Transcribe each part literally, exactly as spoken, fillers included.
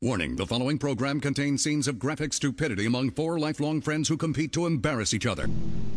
Warning, the following program contains scenes of graphic stupidity among four lifelong friends who compete to embarrass each other.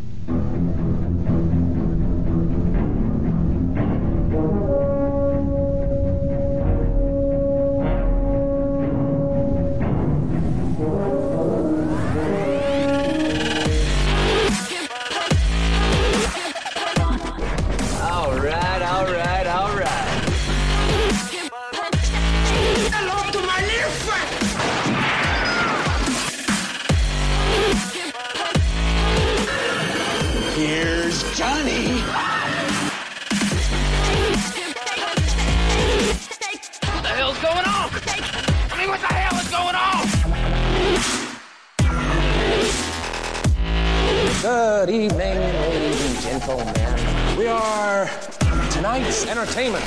Good evening, ladies and gentlemen. We are tonight's entertainment.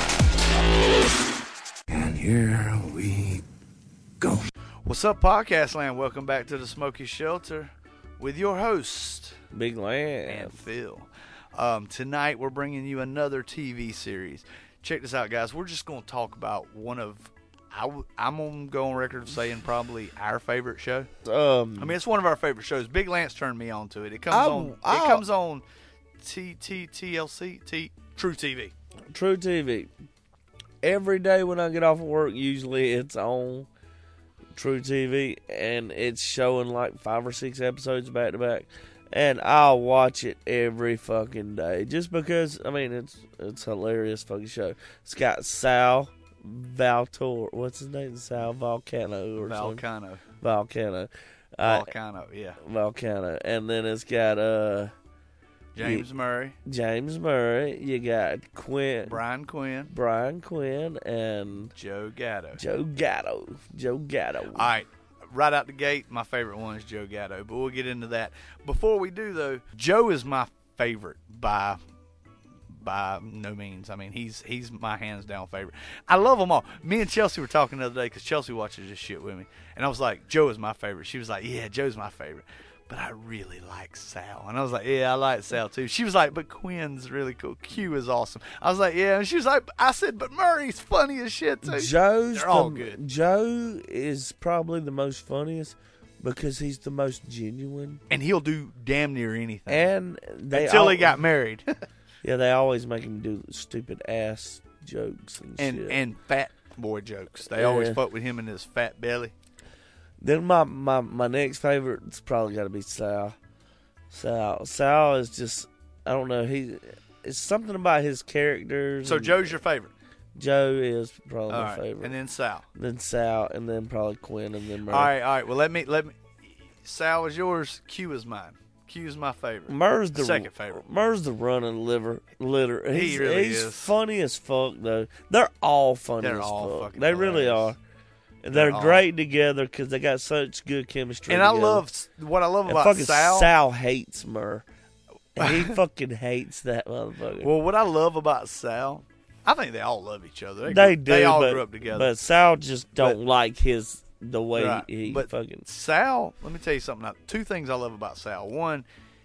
And here we go. What's up, Podcast Land? Welcome back to the Smoky Shelter with your host, Big Land and Phil. Um, tonight, we're bringing you another T V series. Check this out, guys. We're just going to talk about one of I w- I'm going to go on record of saying probably our favorite show. Um, I mean, it's one of our favorite shows. Big Lance turned me on to it. It comes I'll, on. I'll, it comes on T T T L C T True T V. True T V. Every day when I get off of work, usually it's on True T V, and it's showing like five or six episodes back to back, and I'll watch it every fucking day just because. I mean, it's it's a hilarious fucking show. It's got Sal Valtor, what's his name? Sal Volcano or Volcano. something. Volcano. Uh, Volcano, yeah. Volcano. And then it's got uh James you, Murray. James Murray. You got Quinn. Brian Quinn. Brian Quinn and Joe Gatto. Joe Gatto. Joe Gatto. All right. Right out the gate, my favorite one is Joe Gatto, but we'll get into that. Before we do, though, Joe is my favorite by by no means. I mean, he's he's my hands down favorite. I love them all. Me and Chelsea were talking the other day because Chelsea watches this shit with me, and I was like, Joe is my favorite. She was like, yeah, Joe's my favorite, but I really like Sal. And I was like, yeah, I like Sal too. She was like, but Quinn's really cool. Q is awesome. I was like, yeah. And she was like, I said, but Murray's funny as shit too. Joe's They're all the, good. Joe is probably the most funniest because he's the most genuine, and he'll do damn near anything. and they until all, he got married. Yeah, they always make him do stupid ass jokes and, and shit. and fat boy jokes. They Yeah. always fuck with him and his fat belly. Then my, my, my next favorite's probably got to be Sal. Sal. Sal is just, I don't know, he it's something about his characters. So and Joe's your favorite. Joe is probably All my right. favorite. And then Sal. then Sal, and then probably Quinn, and then Murray. All right, all right. Well, let me let me. Sal is yours. Q is mine. Q is my favorite. Murr's the second favorite. Murr's the running liver litter. He He's, really he's is. funny as fuck though. They're all funny They're as all fuck. fucking They really hilarious. are. And they're, They're all- great together because they got such good chemistry. And I together. love what I love and about fucking Sal. Sal hates Murr. And he fucking hates that motherfucker. Well, what I love about Sal, I think they all love each other. They, they grew, do. They all but, grew up together. But Sal just don't But- like his the way Right. he But fucking. Sal, let me tell you something. Two things I love about Sal. One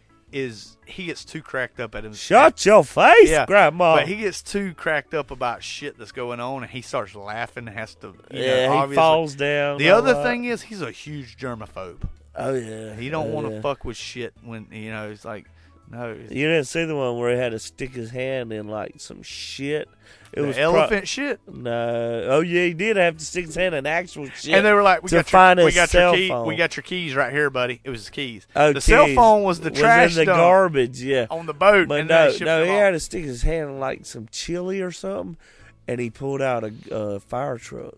is he gets too cracked up at him. Shut your face, Yeah, Grandma. but he gets too cracked up about shit that's going on, and he starts laughing. And has to, you yeah, know, he obviously. falls down. The all other that. thing is he's a huge germaphobe. Oh yeah, He don't oh, want to yeah. fuck with shit when you know. It's like no. You didn't see the one where he had to stick his hand in like some shit. It the was elephant pro- shit. No, oh yeah, he did have to stick his hand in actual shit. And they were like, "We to got find your, we his got cell your key, phone. we got your keys right here, buddy." It was his keys. Oh, the cell keys. phone was the was trash in the dump garbage, yeah. on the boat. But and no, they shipped no, him he off. had to stick his hand in like some chili or something, and he pulled out a uh, fire truck.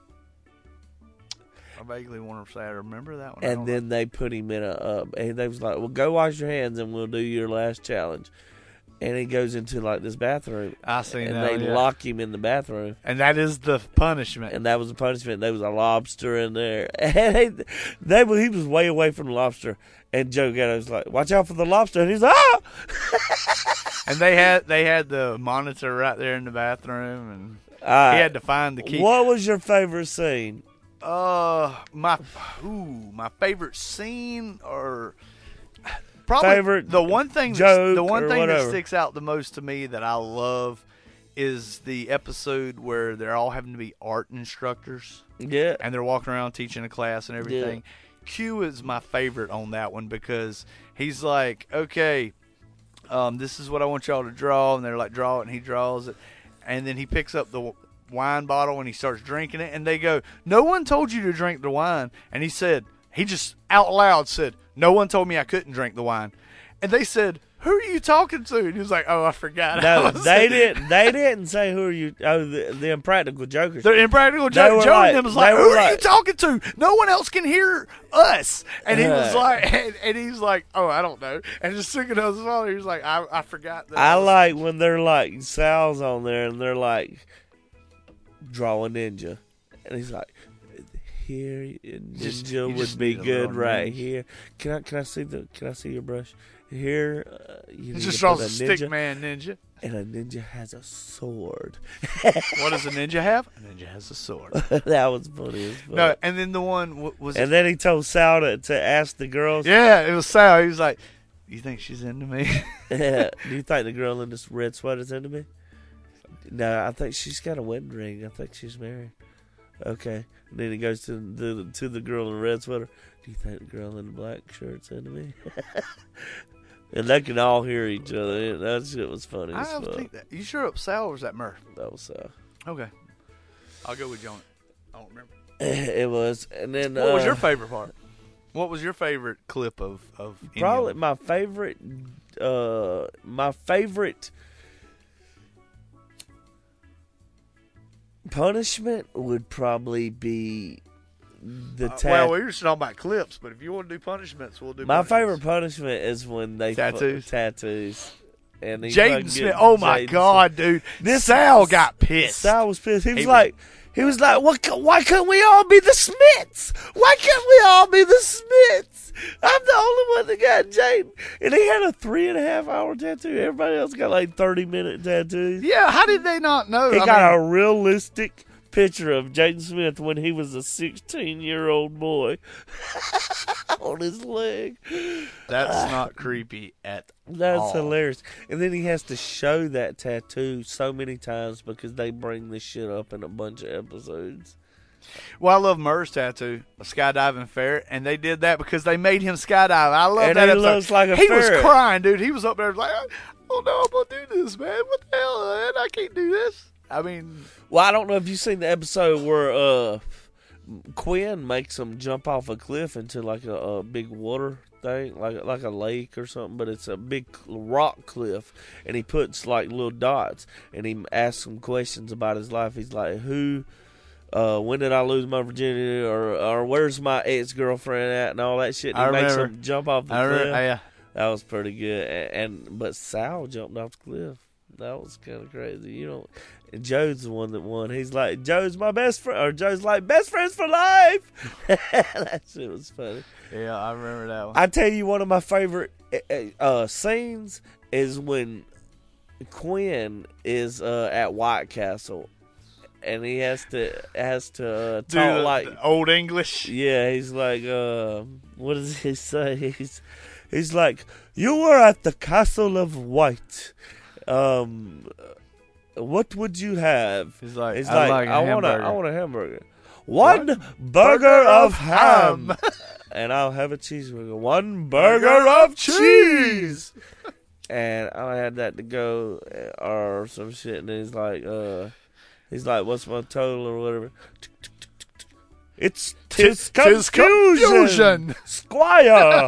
I vaguely want to say I remember that one. I And don't then they put him in a. Uh, and they was like, "Well, go wash your hands, and we'll do your last challenge." And he goes into like this bathroom, know. I seen and that. they yeah. lock him in the bathroom. and that is the punishment. And that was the punishment. There was a lobster in there. And they, they, he was way away from the lobster. And Joe Gatto was like, "Watch out for the lobster." And he's like, "Ah!" And they had they had the monitor right there in the bathroom, and Uh, he had to find the key. What was your favorite scene? Uh, my ooh, my favorite scene or probably Favorite the one thing joke the one or thing that whatever. sticks out the most to me that I love is the episode where they're all having to be art instructors. Yeah. And they're walking around teaching a class and everything. Yeah. Q is my favorite on that one because he's like, okay, um, this is what I want y'all to draw. And they're like, draw it, and he draws it. And then he picks up the wine bottle and he starts drinking it. And they go, no one told you to drink the wine. And he said, he just out loud said, no one told me I couldn't drink the wine. And they said, who are you talking to? And he was like, oh, I forgot. No, they didn't. They didn't say who are you. Oh, the, the Impractical Jokers. The Impractical Jokers. Joe like, and them was like, who are like, you talking to? No one else can hear us. And he was uh, like, and, and he's like, oh, I don't know. And just thinking of his father, he was like, I, I forgot that. I like when they're like Sal's on there and they're like, draw a ninja, and he's like, here ninja just, would be good right ninja. Here. Can I can I see the can I see your brush? Here, uh, you just draws a stick man ninja, and a ninja has a sword. What does a ninja have? A ninja has a sword. That was funny as fuck. No, and then the one w- was, and then he told Sal to, to ask the girls. Yeah, it was Sal. He was like, "You think she's into me?" Yeah. Do you think the girl in this red sweater's into me? No, I think she's got a wedding ring. I think she's married. Okay. And then he goes to the to the girl in the red sweater. Do you think the girl in the black shirt's into me? And they can all hear each other. That shit was funny I as don't fuck. think that. You sure it was Sal or was that Murph? That was Sal. Okay. I'll go with you on it. I don't remember. It was. And then what uh, was your favorite part? What was your favorite clip of of probably Indian? my favorite uh my favorite punishment would probably be the uh, tat- well, we were just talking about clips, but if you want to do punishments, we'll do. My punishments. favorite punishment is when they tattoos. Fu- tattoos. And Jaden Smith. Oh my Jaden God, dude! This Sal got pissed. Sal was pissed. He was he like, was, he was like, what? Why couldn't we all be the Smiths? Why can't we all be the Smiths? I'm the only one that got Jaden, and he had a three and a half hour tattoo. Everybody else got like thirty minute tattoos. Yeah, how did they not know? He I got mean, a realistic picture of Jaden Smith when he was a sixteen year old boy on his leg. That's not creepy at That's all. hilarious. And then he has to show that tattoo so many times because they bring this shit up in a bunch of episodes. Well, I love Murr's tattoo, a skydiving ferret, and they did that because they made him skydive. I love And that he episode. looks like a he ferret. was crying, dude. He was up there like, oh no, I'm gonna do this, man. What the hell, man? I can't do this. I mean, well, I don't know if you've seen the episode where uh, Quinn makes him jump off a cliff into like a, a big water thing, like like a lake or something, but it's a big rock cliff, and he puts like little dots, and he asks him questions about his life. He's like, who, uh, when did I lose my virginity, or or where's my ex girlfriend at, and all that shit. And he I makes remember. him jump off the I cliff. remember, yeah. That was pretty good, and, and but Sal jumped off the cliff. That was kind of crazy, you know. And Joe's the one that won. He's like, Joe's my best friend, or Joe's like, best friends for life. That shit was funny. Yeah, I remember that one. I tell you, one of my favorite uh, scenes is when Quinn is uh, at White Castle, and he has to has to uh, talk Dude, like the old English. yeah. He's like, uh, what does he say? He's he's like, you were at the Castle of White. Um, what would you have? He's like, He's I like, like a I want a, hamburger. I want a hamburger. One burger, burger of of ham, ham. and I'll have a cheeseburger. One burger of cheese. And I had that to go, uh, or some shit. And he's like, uh, he's like, what's my total or whatever? It's tis, Tis confusion, confusion. Squire.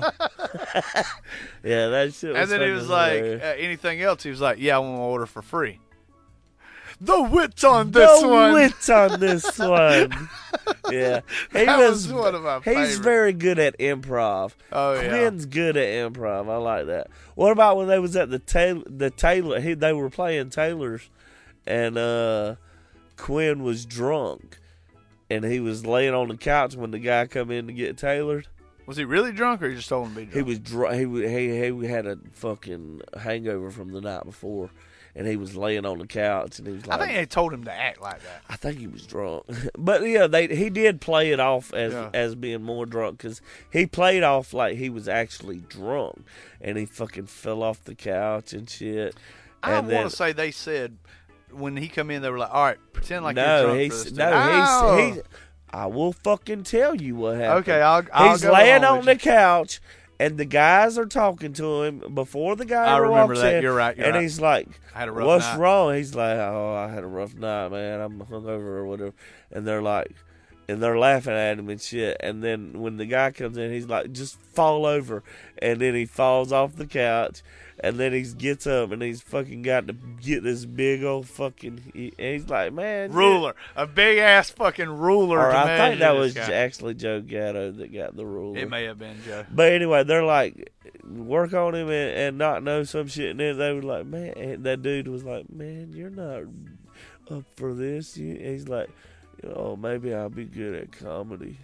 Yeah, that shit was And then he fucking was like, hilarious. uh, anything else? He was like, yeah, I want to order for free. The wit on this the one. wit on this one. Yeah, he That was, was one of my He's favorites. very good at improv. Oh, yeah. Quinn's good at improv. I like that. What about when they was at the Taylor? The Taylor, he, they were playing Taylor's, and uh, Quinn was drunk, and he was laying on the couch when the guy come in to get tailored. Was he really drunk, or he just told him to be drunk? He was dr- he, wa- he he had a fucking hangover from the night before, and he was laying on the couch, and he was like, I think they told him to act like that. I think he was drunk, but yeah, they he did play it off as Yeah. as being more drunk because he played off like he was actually drunk, and he fucking fell off the couch and shit. I And want then to say they said when he come in, they were like, "All right, pretend like you're no, drunk he's for this." no, oh! he's, he's. I will fucking tell you what happened. Okay, I'll. I'll he's go laying along on with the couch, and the guys are talking to him before the guy I ever remember walks that. in. You're right, you're and right. he's like, I had a rough "What's night." wrong?" He's like, "Oh, I had a rough night, man. I'm hungover or whatever." And they're like, and they're laughing at him and shit. And then when the guy comes in, he's like, "Just fall over," and then he falls off the couch. And then he gets up and he's fucking got to get this big old fucking. He, and he's like, man, ruler, yeah. a big ass fucking ruler. Or to I think that measure was this guy. actually Joe Gatto that got the ruler. It may have been Joe. But anyway, they're like, work on him and, and not know some shit. And then they were like, man, and that dude was like, man, you're not up for this. You, he's like, oh, maybe I'll be good at comedy.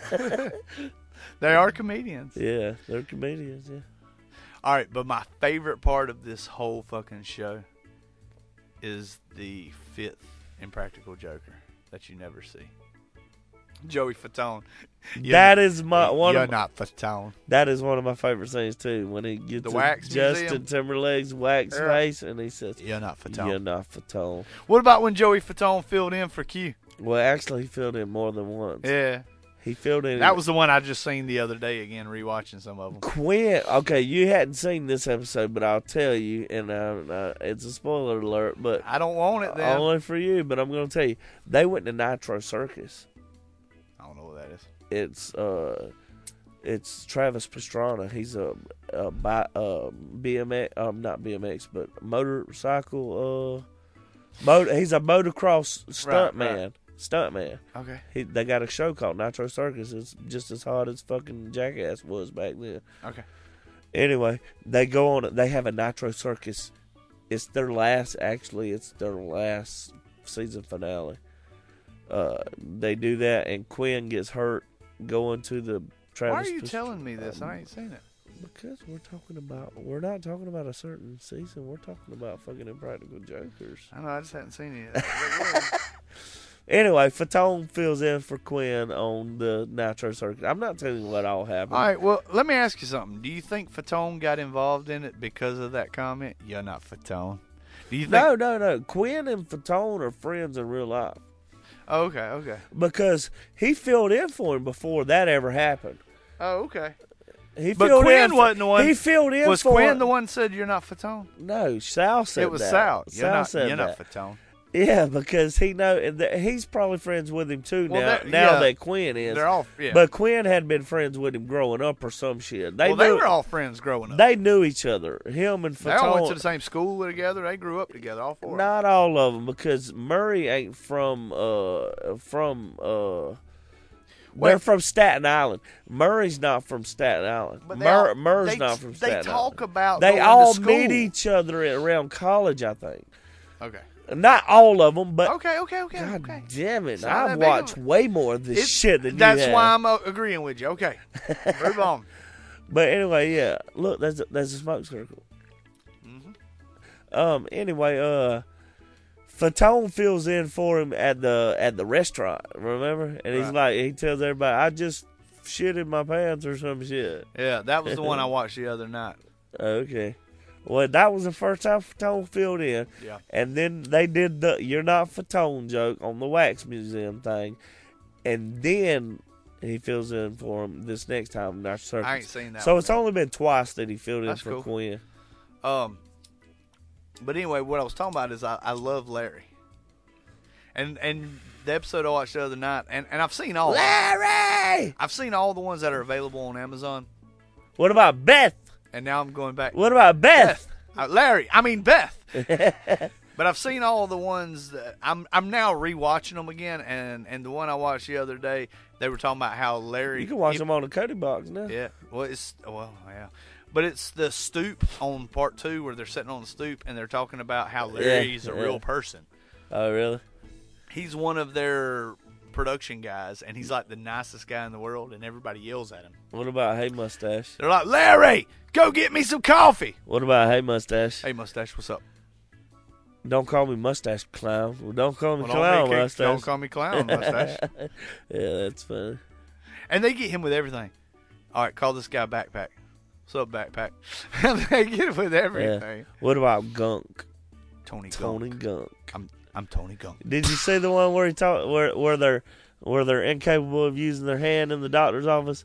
They are comedians. Yeah, they're comedians. Yeah. All right, but my favorite part of this whole fucking show is the fifth Impractical Joker that you never see. Joey Fatone. You're That is my one. You're of my, not Fatone. That is one of my favorite scenes too. When he gets The to wax Justin museum? Timberlake's wax Yeah. face, and he says, You're not Fatone. "You're not Fatone." What about when Joey Fatone filled in for Q? Well, actually, he filled in more than once. Yeah. He filled in. That was the one I just seen the other day again, rewatching some of them. Quinn. Okay, you hadn't seen this episode, but I'll tell you, and uh, uh, it's a spoiler alert, but I don't want it then. only for you. But I'm going to tell you, they went to Nitro Circus. I don't know what that is. It's uh, it's Travis Pastrana. He's a, a bi, uh, B M X, um, not B M X, but motorcycle. Uh, motor. He's a motocross stunt Right, right. man. Stuntman. Okay. He, they got a show called Nitro Circus. It's just as hard as fucking Jackass was back then. Okay. Anyway, they go on. They have a Nitro Circus. It's their last. Actually, it's their last season finale. Uh, they do that, and Quinn gets hurt going to the Travis. Why are you Past- telling me this? I ain't seen it. Because we're talking about. We're not talking about a certain season. We're talking about fucking Impractical Jokers. I know. I just hadn't seen it yet. Anyway, Fatone fills in for Quinn on the Nitro Circus. I'm not telling you what all happened. All right, well, let me ask you something. Do you think Fatone got involved in it because of that comment? You're not Fatone. Do you think? No, no, no. Quinn and Fatone are friends in real life. Oh, okay, okay. Because he filled in for him before that ever happened. Oh, okay. He But filled Quinn in for, wasn't the one. He filled in Was for Quinn him. the one that said you're not Fatone? No, Sal said It was that. Sal. You're Sal not. said You're that. not Fatone. Yeah, because he know and that he's probably friends with him too Well, now. that- now yeah. that Quinn is, They're all. Yeah. but Quinn had been friends with him growing up or some shit. They well, knew, they were all friends growing up. They knew each other. Him and They all went to Fatone. the same school together. They grew up together. All four. Not all of them, because Murray ain't from uh from uh. They're Wait. from Staten Island. Murray's not from Staten Island. But they Mur- all- Murray's they- not from they Staten talk Island. about They going to all school. meet each other at- around college, I think. Okay. Not all of them, but Okay. Okay. Okay. God okay. damn it, It's not I've that big of watched a- way more of this It's- shit than That's you have. why I'm uh, agreeing with you. Okay. Move on. But anyway, yeah. Look, there's a, there's a smoke circle. Mm-hmm. Um. Anyway, uh, Fatone fills in for him at the at the restaurant. Remember, and he's Right. like, he tells everybody, "I just shit in my pants" or some shit. Yeah, that was the one I watched the other night. Okay. Well, that was the first time Fatone filled in. Yeah. And then they did the "You're not Fatone" joke on the Wax Museum thing. And then he fills in for him this next time. Nitro Circus. I ain't seen that So one it's yet. only been twice that he filled in That's for cool. Quinn. Um, but anyway, what I was talking about is I, I love Larry, and and the episode I watched the other night, and, and I've seen all. Larry! I've seen all the ones that are available on Amazon, What about Beth? and now I'm going back. What about Beth? Uh, Larry, I mean Beth. But I've seen all the ones that I'm I'm now rewatching them again, and, and the one I watched the other day, they were talking about how Larry. You can watch he- them on the Cody box now. Yeah, well, it's well, yeah, but it's the stoop on part two where they're sitting on the stoop and they're talking about how Larry's a yeah. real person. Oh, really? He's one of their production guys, and he's like the nicest guy in the world, and everybody yells at him. What about Hey Mustache? They're like, Larry, go get me some coffee. What about Hey Mustache? Hey, mustache, what's up? Don't call me Mustache Clown. Well, don't call me Well, don't Clown make it- Mustache. Don't call me clown mustache. Yeah, that's funny. And they get him with everything. All right, call this guy Backpack. What's up, Backpack? And they get him with everything. Yeah. What about Gunk? Tony, Tony Gunk. Gunk. I'm, I'm Tony Gunk. Did you see the one where he talk where where they're where they're incapable of using their hand in the doctor's office?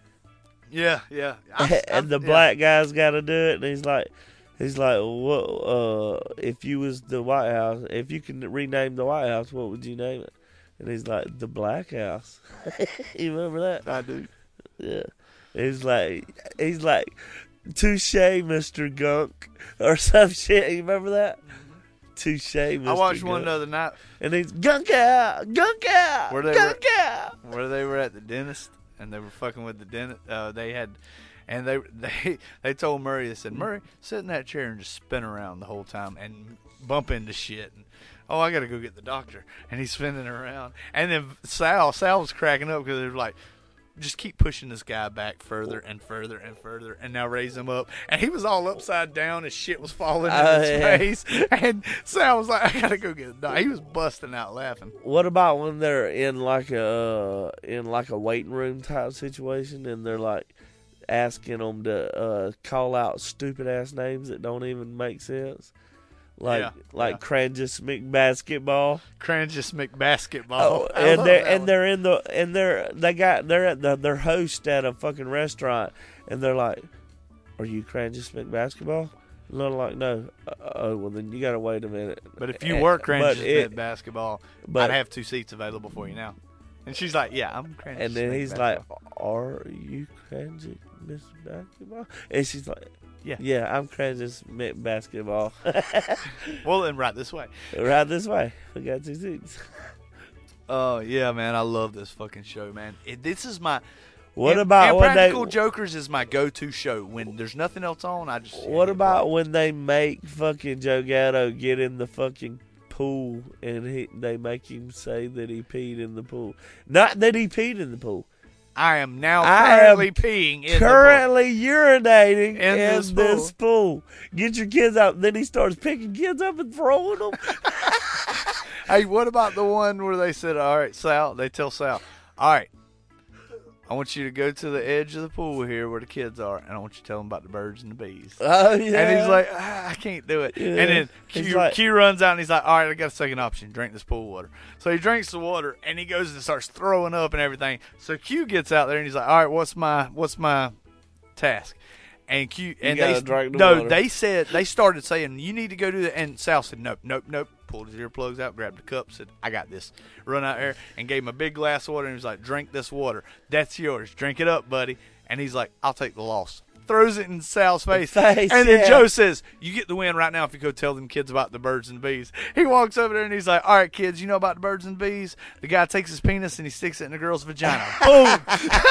Yeah, yeah. I, and the yeah. black guy's got to do it, and he's like, he's like, what? Uh, if you was the White House, if you can rename the White House, what would you name it? And he's like, the Black House. You remember that? I do. Yeah. He's like, he's like, touche, Mister Gunk, or some shit. You remember that? Touche, Mister I watched Gunk. one the other night. And he's gunk out, gunk out, Where they gunk were- out. Where they were at the dentist and they were fucking with the dentist. Uh, they had, and they they they told Murray, they said, Murray, sit in that chair and just spin around the whole time and bump into shit. And, oh, I got to go get the doctor. And he's spinning around. And then Sal, Sal was cracking up because they were like, just keep pushing this guy back further and further and further, and now raise him up. And he was all upside down, and shit was falling in Oh, his yeah. face. And Sal was like, I gotta go get a doctor. He was busting out laughing. What about when they're in like a uh, in like a waiting room type situation, and they're like asking them to uh, call out stupid ass names that don't even make sense, like Yeah, like yeah. Crangus McBasketball. Crangus McBasketball. Oh, I and love they're that and one. they're in the and they're they got they're at the their host at a fucking restaurant, and they're like, "Are you Crangus McBasketball?" And they're like, "No." Uh, oh, well then you gotta wait a minute. But if you And- were but Crangus it- basketball, but- I'd have two seats available for you now. And she's like, yeah, I'm Crangus. And then he's like, McBasketball. "Are you Crangus Miss Basketball?" And she's like, Yeah. yeah, I'm Crangus Miss Basketball." well, then right this way. Right this way. We got two seats. Oh, yeah, man. I love this fucking show, man. It, this is my. What and, about and when they? Practical Jokers is my go-to show. When there's nothing else on, I just. What about when they make fucking Joe Gatto get in the fucking pool and he, they make him say that he peed in the pool? Not that he peed in the pool. I am now I am currently peeing in Currently urinating in, In this, this pool. Get your kids out. Then he starts picking kids up and throwing them. the pool. Hey, what about the one where they said, all right, Sal, they tell Sal, all right, I want you to go to the edge of the pool here where the kids are, and I want you to tell them about the birds and the bees. Oh, yeah. And he's like, ah, I can't do it. Yeah. And then He's Q, like- Q runs out and he's like, all right, I got a second option. Drink this pool water. So he drinks the water and he goes and starts throwing up and everything. So Q gets out there and he's like, all right, what's my what's my task? And Q and gotta they drink the no, water. they said they started saying you need to go do that. And Sal said, nope, nope, nope. Pulled his earplugs out, grabbed the cup, said, I got this. Run out there and gave him a big glass of water and he was like, drink this water. That's yours. Drink it up, buddy. And he's like, I'll take the loss. Throws it in Sal's face. Face, and then yeah. Joe says, you get the win right now if you go tell them kids about the birds and bees. He walks over there and he's like, all right, kids, you know about the birds and bees? The guy takes his penis and he sticks it in the girl's vagina. Boom.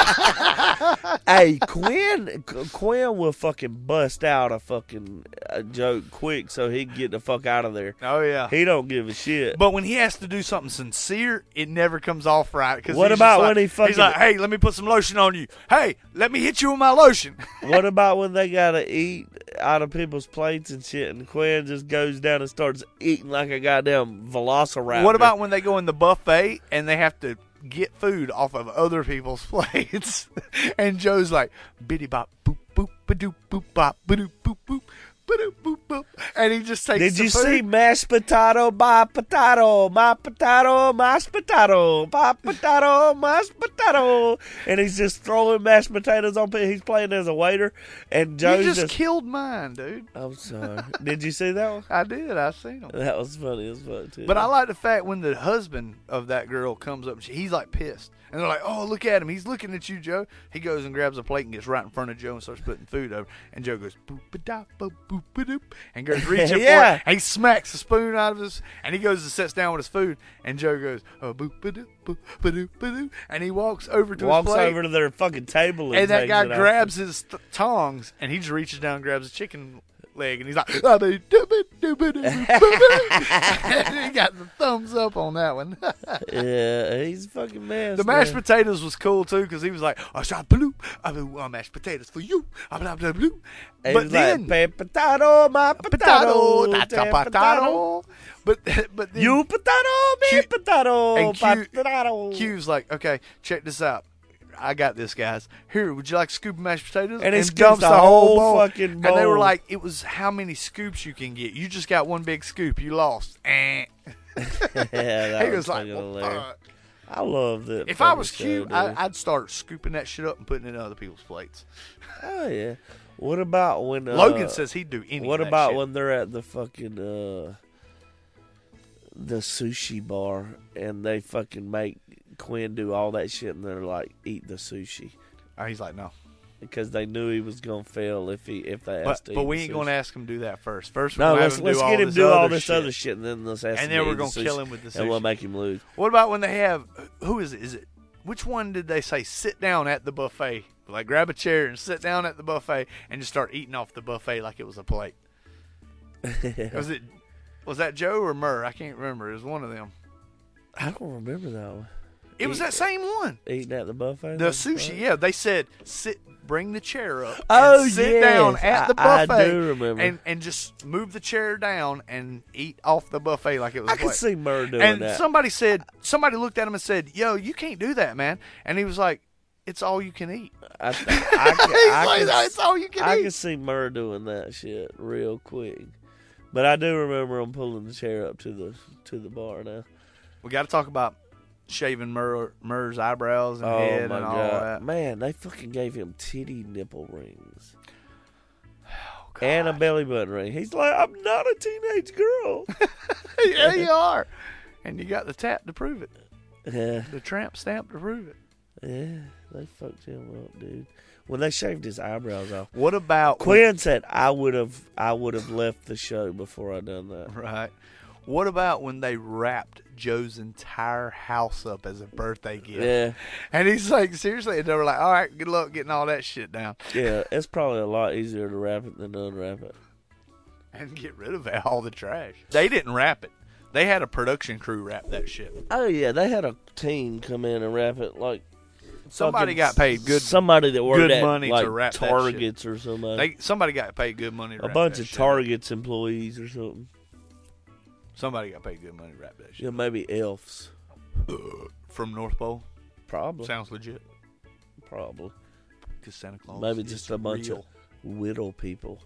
Hey, Quinn, Quinn will fucking bust out a fucking uh, joke quick so he can get the fuck out of there. Oh, yeah. He don't give a shit. But when he has to do something sincere, it never comes off right. 'Cause What he's about just like, when he fucking- He's like, hey, let me put some lotion on you. Hey, let me hit you with my lotion. What about when they gotta eat out of people's plates and shit, and Quinn just goes down and starts eating like a goddamn velociraptor? What about when they go in the buffet and they have to get food off of other people's plates? And Joe's like, biddy bop, boop, boop, ba-doop, boop, bop, ba-doop, boop, boop, ba-doop, boop, boop. And he just takes Did the you food. see mashed potato, my potato, my potato, mashed potato, my potato, mashed potato? And he's just throwing mashed potatoes on people. He's playing as a waiter, and You Joe's just, just. killed mine, dude. I'm sorry. Did you see that one? I did. I seen him. That was funny as fuck too. But I like the fact when the husband of that girl comes up, he's like pissed. And they're like, oh, look at him. He's looking at you, Joe. He goes and grabs a plate and gets right in front of Joe and starts putting food over. And Joe goes, boop a da boop boop ba doop, and goes reaching Yeah. for it. And he smacks the spoon out of his, and he goes and sits down with his food. And Joe goes, oh, boop ba doop, boop ba doop ba doop. And he walks over to walks his plate. over to their fucking table, and, And that takes guy it out. grabs his th- tongs, and he just reaches down and grabs a chicken leg, and he's like, "Ah, ba- doo- ba- doo- ba- doo- ba- ba-" He got the thumbs up on that one. Yeah, he's fucking mad. The mashed potatoes was cool too, because he was like, "I shot blue, I do uh, mashed potatoes for you." I blah, blah, blue. But then, like, potato, my potato, potato, that's a damn potato. But but then You potato, me Q- potato, and Q- potato. Q's like, "Okay, check this out. I got this, guys. Here, would you like a scoop of mashed potatoes? And he dumps scoops the whole fucking And they were bowl. like, it was how many scoops you can get. You just got one big scoop. You lost. Eh. yeah, that He was like, fucking well, hilarious. fuck. I loved it. If I was cute, I, I'd start scooping that shit up and putting it in other people's plates. Oh yeah. What about when uh, Logan says he'd do any What of that about shit. when they're at the fucking uh, the sushi bar and they fucking make Quinn do all that shit and they're like, eat the sushi Oh, he's like, no. because they knew he was gonna fail if he if they But, asked to but eat we the ain't sushi. going to ask him to do that first. First, we're No, going to let's have him let's do all get him this do other all this shit. other shit and then let's ask And him then to we're eat gonna the kill sushi, him with the and we'll sushi. make him lose. What about when they have, who is it? Is it, which one did they say sit down at the buffet? Like grab a chair and sit down at the buffet and just start eating off the buffet like it was a plate. Was it, was that Joe or Murr? I can't remember. It was one of them. I don't remember that one. It was Eat- that same one. Eating at the buffet. The that's sushi, right. yeah. They said sit, bring the chair up. Oh, and sit yes. down at the I- I buffet. do remember. And and just move the chair down and eat off the buffet like it was. I a could plate. see Murr doing And that. somebody said, somebody looked at him and said, "Yo, you can't do that, man." And he was like, "It's all you can eat." I, th- I, can, He's I, like, can, "It's all you can I eat." can see Murr doing that shit real quick. But I do remember him pulling the chair up to the to the bar now. We got to talk about shaving Murr, Murr's eyebrows and Oh head my and all god, that. man! They fucking gave him titty nipple rings Oh, God. and a belly button ring. He's like, I'm not a teenage girl. Yeah, you are. And you got the tap to prove it. yeah, The tramp stamp to prove it. yeah, they fucked him up, dude. When they shaved his eyebrows off, What about Quinn said, "I would have, I would have left the show before I done that." Right. What about when they wrapped Joe's entire house up as a birthday gift? Yeah, And he's like, seriously? And they were like, all right, good luck getting all that shit down. yeah, it's probably a lot easier to wrap it than to unwrap it. And get rid of all the trash. They didn't wrap it. They had a production crew wrap that shit. Oh yeah, they had a team come in and wrap it like Somebody fucking got paid good somebody that worked good at money to like wrap that shit. Targets or somebody. They Somebody got paid good money to a wrap bunch that of shit. Targets employees or something. Somebody got paid good money to wrap that shit. Yeah, maybe elves. From North Pole? Probably. Sounds legit. Probably. Because Santa Claus Maybe is just a bunch real. of whittle people.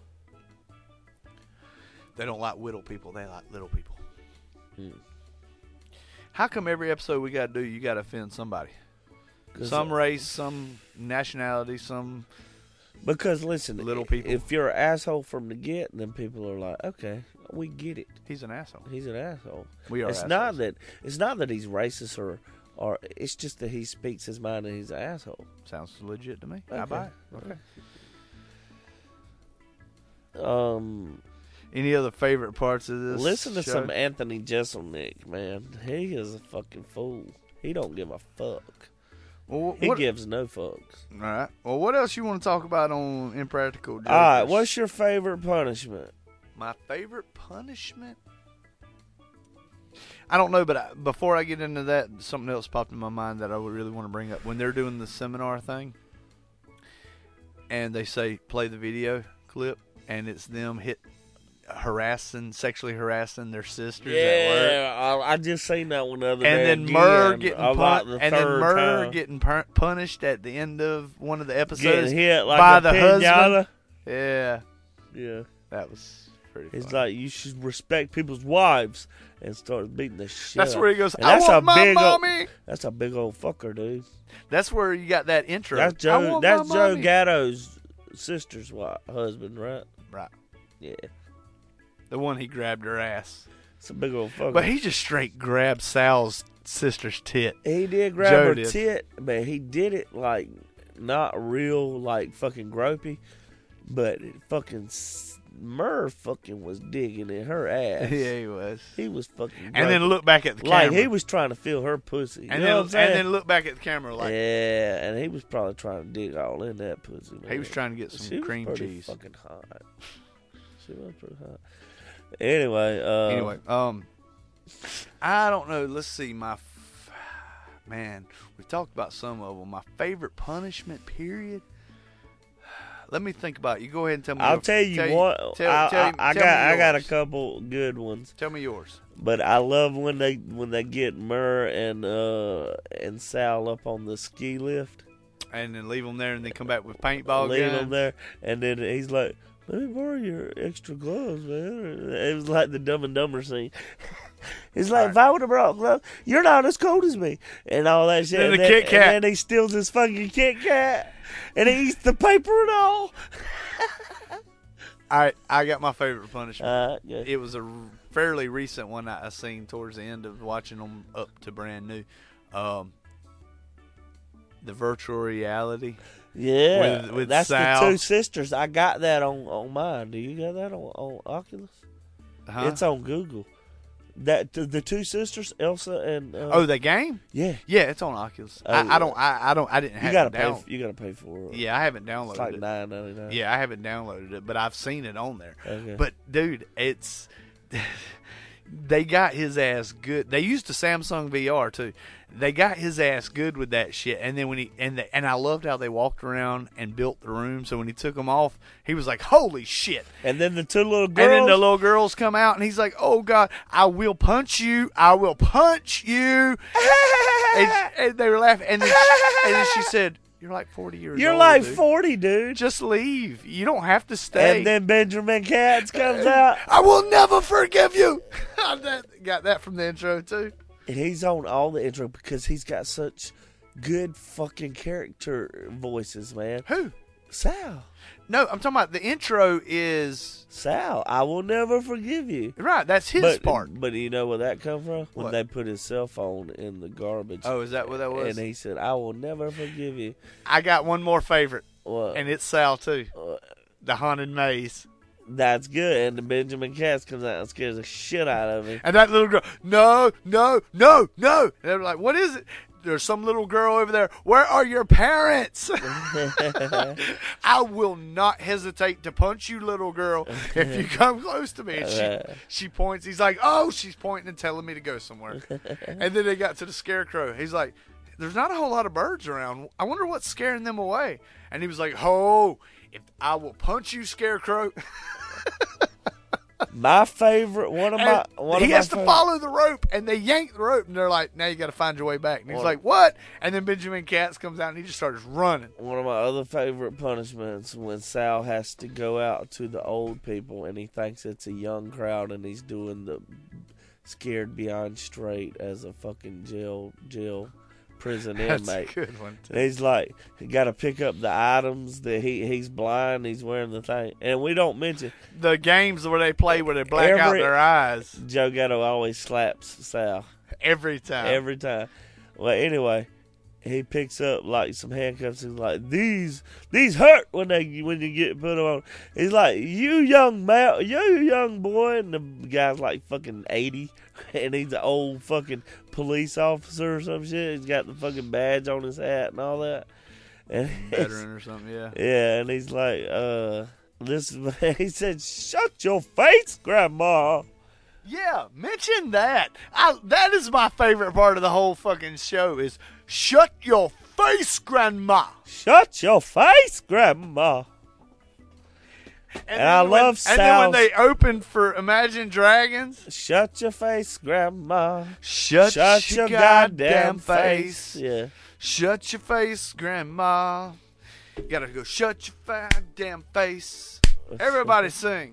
They don't like whittle people. They like little people. Hmm. How come every episode we got to do, you got to offend somebody? 'Cause, Some uh, race, some nationality, some... Because listen, Little people. if you're an asshole from the get, then people are like, okay, we get it. He's an asshole. He's an asshole. We are It's assholes. not that. It's not that he's racist or, or it's just that he speaks his mind and he's an asshole. Sounds legit to me. I Okay. buy it. Okay. Um, Any other favorite parts of this listen to show? some Anthony Jeselnik, man. He is a fucking fool. He don't give a fuck. Well, He what, gives no fucks. all right. Well, what else you want to talk about on Impractical Jokers? All right, what's your favorite punishment? My favorite punishment? I don't know, but I, before I get into that, something else popped in my mind that I would really want to bring up. When they're doing the seminar thing, and they say, play the video clip, and it's them hit harassing, sexually harassing their sisters at work. Yeah, I, I just seen that one the other And day. then Murr again, getting about pun- the and then third Murr time. getting pun- punished at the end of one of the episodes getting hit like by a the pinata. husband. Yeah, Yeah, that was pretty. it's funny. like you should respect people's wives and start beating the shit. That's out. where he goes, And I that's want a my big ol- mommy. That's a big old fucker, dude. That's where you got that intro. That's I Joe. want That's my Joe mommy. Gatto's sister's wife, husband, right? Right, Yeah, the one he grabbed her ass, it's a big old fucker. but he just straight grabbed Sal's sister's tit. He did grab Joe her did. tit, but he did it like not real, like fucking gropey, but it fucking s- Murr fucking was digging in her ass. Yeah, he was. He was fucking, And then gropey. look back at the like camera. he was trying to feel her pussy. and you know then what I'm saying? and then look back at the camera like yeah, and he was probably trying to dig all in that pussy. Man. he was trying to get She some was cream pretty cheese. Fucking hot. She was pretty hot. Anyway, uh, Anyway, um, I don't know. Let's see. My f- man, we talked about some of them. My favorite punishment period. Let me think about it. You go ahead and tell me. I'll your- tell you tell what. Tell, I, tell, I, I tell got me I got a yours. couple good ones. Tell me yours. But I love when they when they get Murr and uh and Sal up on the ski lift. and then leave them there, and then come back with paintball leave guns. them there, and then he's like, "Let me borrow your extra gloves, man." It was like the Dumb and Dumber scene. He's like, Right. "If I would have brought gloves, you're not as cold as me," and all that shit. Then and, the then, Kit Kat. and then he steals his fucking Kit Kat, and he eats the paper and all. All right, I got my favorite punishment. Uh, yeah. It was a r- fairly recent one I I seen towards the end of watching them up to brand new. Um, the virtual reality. Yeah, With- with that's Sal. the Two Sisters. I got that on, on mine. Do you got that on, on Oculus? Huh? It's on Google. That the, the Two Sisters, Elsa and uh, oh, the game? yeah, Yeah, it's on Oculus. Oh, I, I don't. I, I don't. I didn't you have gotta it pay. down. f- You gotta pay for it. Yeah, I haven't downloaded it's like it. nine ninety nine. Yeah, I haven't downloaded it, but I've seen it on there. Okay. But dude, it's they got his ass good. They used to Samsung V R too. They got his ass good with that shit. And then when he and the, and I loved how they walked around and built the room. So when he took them off, he was like, "Holy shit!" And then the two little girls. And then the little girls come out, and he's like, "Oh God, I will punch you! I will punch you!" and, and they were laughing, and then, she, and then she said, "You're like forty years You're old. like dude. forty, dude. Just leave. You don't have to stay." And then Benjamin Katz comes out, I will never forgive you. That- got that from the intro too. and he's on all the intro because he's got such good fucking character voices, man. Who? Sal, No, I'm talking about the intro is Sal, I will never forgive you. right. That's his but, part. But you know where that come from? When What? they put his cell phone in the garbage. Oh, is that what that was? And he said, "I will never forgive you." I got one more favorite, Well, and it's Sal too. uh, The haunted maze. that's good. And then Benjamin Katz comes out and scares the shit out of him. And that little girl, no, no, no, no. And they're like, "What is it?" There's some little girl over there. Where are your parents? I will not hesitate to punch you, little girl, if you come close to me. And she, she points. He's like, "Oh," she's pointing and telling me to go somewhere. And then they got to the scarecrow. He's like, "There's not a whole lot of birds around. I wonder what's scaring them away." And he was like, "Oh, if I will punch you, scarecrow." My favorite, one of my, And one he of my has to favorite- follow the rope, and they yank the rope, and they're like, "Now you got to find your way back." And he's What? like, "What?" And then Benjamin Katz comes out, and he just starts running. One of my other favorite punishments when Sal has to go out to the old people and he thinks it's a young crowd and he's doing the scared beyond straight as a fucking jail jail prison That's inmate. a good one too. And he's like, he got to pick up the items that he he's blind, he's wearing the thing, and we don't mention The games where they play where they black out Every- their eyes Joe Gatto always slaps Sal. every time. Every time. Well, anyway, he picks up like some handcuffs and like these these hurt when they when you get put them on. He's like, "You young male, you young boy," and the guy's like fucking eighty, and he's an old fucking police officer or some shit. He's got the fucking badge on his hat and all that. And he's- Veteran or something, yeah. yeah, and he's like, uh, this. He said, "Shut your face, Grandma." Yeah, mention that. I, that is my favorite part of the whole fucking show is shut your face, Grandma. Shut your face, Grandma. And I then when- love And then when Sal's- they opened for Imagine Dragons, Shut your face, Grandma. shut, Shut your, your goddamn, goddamn face. face. Yeah. Shut your face, Grandma. You gotta go shut your goddamn face. Everybody sing.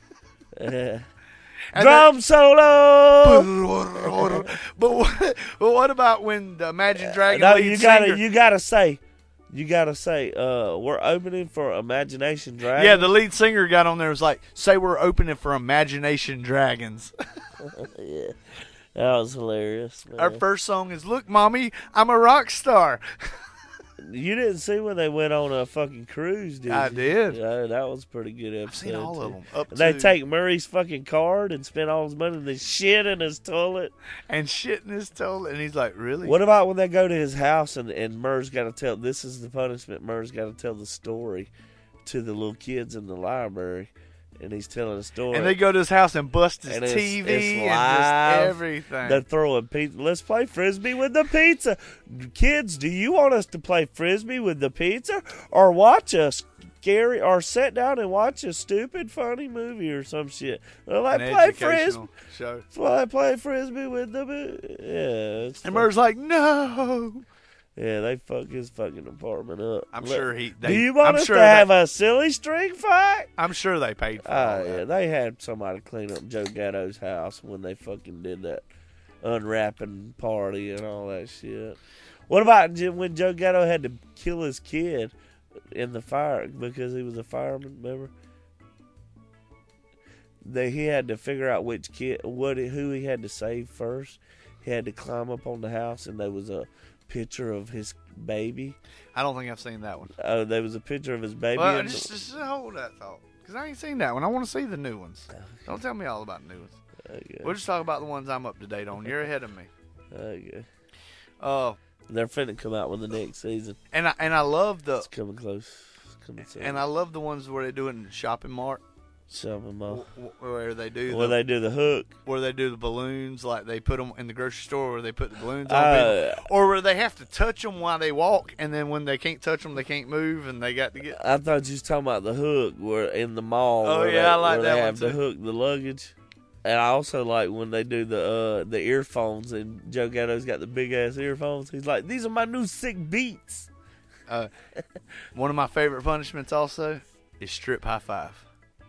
And Drum solo. then- but, what, but what about when the Imagine Dragon No, lead you gotta, singer? you gotta say, you gotta say, uh, we're opening for Imagination Dragon. Yeah, the lead singer got on there and was like, "Say we're opening for Imagination Dragons." yeah, that was hilarious. Man. Our first song is "Look, Mommy, I'm a rock star." You didn't see when they went on a fucking cruise, did I you? did. Yeah, that was a pretty good episode. I've seen all too. of them. Up They to take Murray's fucking card and spend all his money and they shit in his toilet. and shit in his toilet, and he's like, "Really?" What about when they go to his house and, and Murr's got to tell, this is the punishment, Murr's got to tell the story to the little kids in the library. And he's telling a story. And they go to his house and bust his And it's- T V it's and live. just everything. They're throwing pizza. Let's play Frisbee with the pizza. Kids, do you want us to play Frisbee with the pizza? Or watch a scary, or sit down and watch a stupid, funny movie or some shit? They're like, An play Frisbee. educational show. Play, play Frisbee with the... Yeah. it's And fun. Murr's like, "No." Yeah, they fuck his fucking apartment up. I'm Let- sure he. They, Do you want I'm us sure to that- have a silly string fight? I'm sure they paid for Oh, all yeah, that. they had somebody clean up Joe Gatto's house when they fucking did that unwrapping party and all that shit. What about J- when Joe Gatto had to kill his kid in the fire because he was a fireman, remember? They, he had to figure out which kid, what, who he had to save first. He had to climb up on the house, and there was a picture of his baby. I don't think I've seen that one. Oh, there was a picture of his baby. Well, in the- just, just hold that thought, because I ain't seen that one. I want to see the new ones. Don't tell me all about the new ones. Okay. We'll just talk about the ones I'm up to date on. You're ahead of me. Okay. Uh, They're finna come out with the next season. and I and I love the It's coming close. It's coming soon. and I love the ones where they do it in the shopping mart, Shopping mall. wh- wh- where they do Where the, they do the hook. where they do the balloons, like they put them in the grocery store, where they put the balloons on Uh, people, or where they have to touch them while they walk, and then when they can't touch them, they can't move, and they got to get. I thought you was talking about the hook where in the mall. Oh, where yeah, they, I like where that they one, have to too. hook the luggage. And I also like when they do the uh, the earphones, and Joe Gatto's got the big ass earphones. He's like, "These are my new sick beats." Uh, one of my favorite punishments also is strip high five.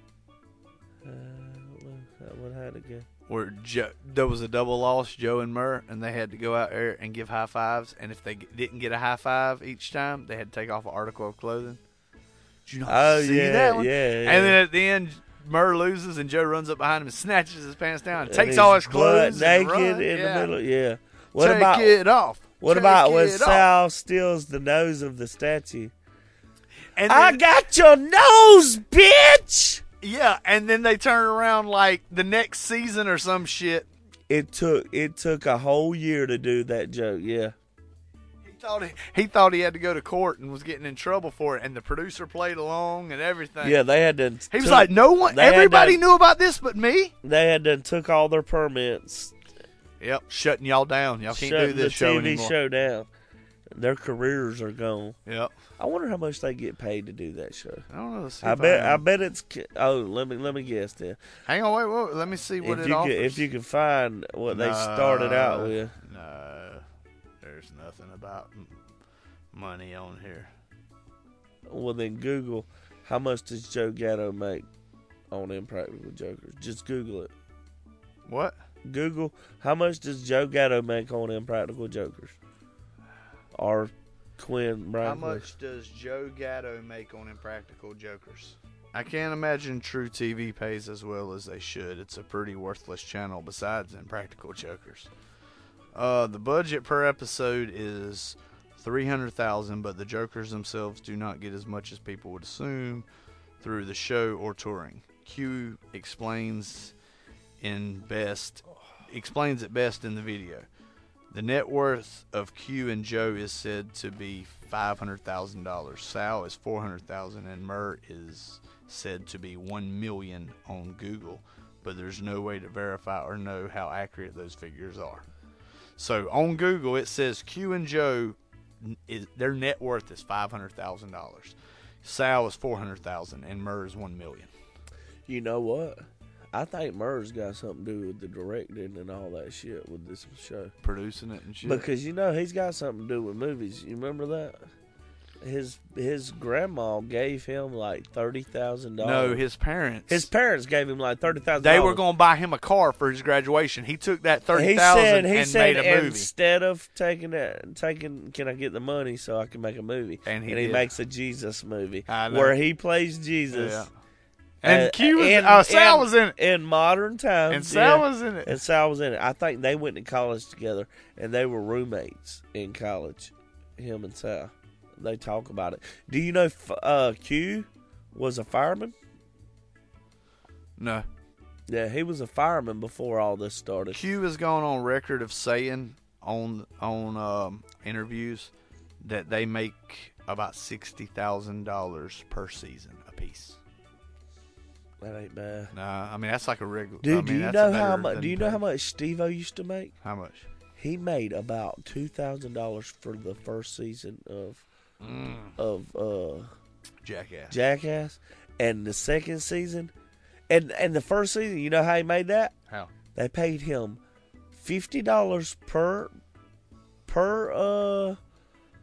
Uh, I don't know that one had again. Where Joe, there was a double loss, Joe and Murr, and they had to go out there and give high fives. And if they g- didn't get a high five each time, they had to take off an article of clothing. Did you not Oh see yeah, that one? yeah, yeah. And then at the end, Murr loses, and Joe runs up behind him and snatches his pants down, and And takes he's all his butt clothes, and naked run. in Yeah. the middle. Yeah. What Take about it off? what Take about when it off. Sal steals the nose of the statue? And I then- got your nose, bitch. Yeah, and then they turn around like the next season or some shit. It took it took a whole year to do that joke. Yeah. He thought he, he thought he had to go to court and was getting in trouble for it, and the producer played along and everything. Yeah, they had to. He was took- like, "No one, they had everybody to- knew about this but me." They had to took all their permits. Yep, shutting y'all down. Y'all can't shut do this the show T V anymore. show down. Their careers are gone. Yep. I wonder how much they get paid to do that show. I don't know. Let's see I if bet. I can- bet it's. Oh, let me let me guess then. Hang on, wait, wait. Let me see what If it you offers. can, if you can find what they started out No, with. No, there's nothing about m- money on here. Well, then Google how much does Joe Gatto make on Impractical Jokers. Just Google it. What? Google how much does Joe Gatto make on Impractical Jokers? Or Quinn Brian. How much does Joe Gatto make on Impractical Jokers? I can't imagine True T V pays as well as they should. It's a pretty worthless channel besides Impractical Jokers. Uh, the budget per episode is three hundred thousand dollars, but the Jokers themselves do not get as much as people would assume through the show or touring. Q explains in best explains it best in the video. The net worth of Q and Joe is said to be five hundred thousand dollars. Sal is four hundred thousand dollars, and Murr is said to be one million dollars on Google, but there's no way to verify or know how accurate those figures are. So on Google, it says Q and Joe, is, their net worth is five hundred thousand dollars. Sal is four hundred thousand dollars, and Murr is one million dollars. You know what? I think Murr's got something to do with the directing and all that shit with this show. Producing it and shit. Because you know he's got something to do with movies. You remember that? His his grandma gave him like thirty thousand dollars. no, his parents. his parents gave him like thirty thousand. They were going to buy him a car for his graduation. He took that thirty He thousand said he and said made a movie. instead of taking that, taking can I get the money so I can make a movie? And he and he did. makes a Jesus movie I know. where he plays Jesus. Yeah. And Uh, Q was, in- uh, Sal in- was in it. in modern times. And Sal yeah. was in it. And Sal was in it. I think they went to college together, and they were roommates in college. Him and Sal. They talk about it. Do you know f- uh, Q was a fireman? No. Yeah, he was a fireman before all this started. Q has gone on record of saying on on um, interviews that they make about sixty thousand dollars per season a piece. That ain't bad. Nah, I mean that's like a regular. Dude, I mean, do you that's know a how better much? than Do you know how pay. much Steve-O used to make? How much? He made about two thousand dollars for the first season of of uh, Jackass. Jackass, and the second season, and and the first season. You know how he made that? How? They paid him fifty dollars per per uh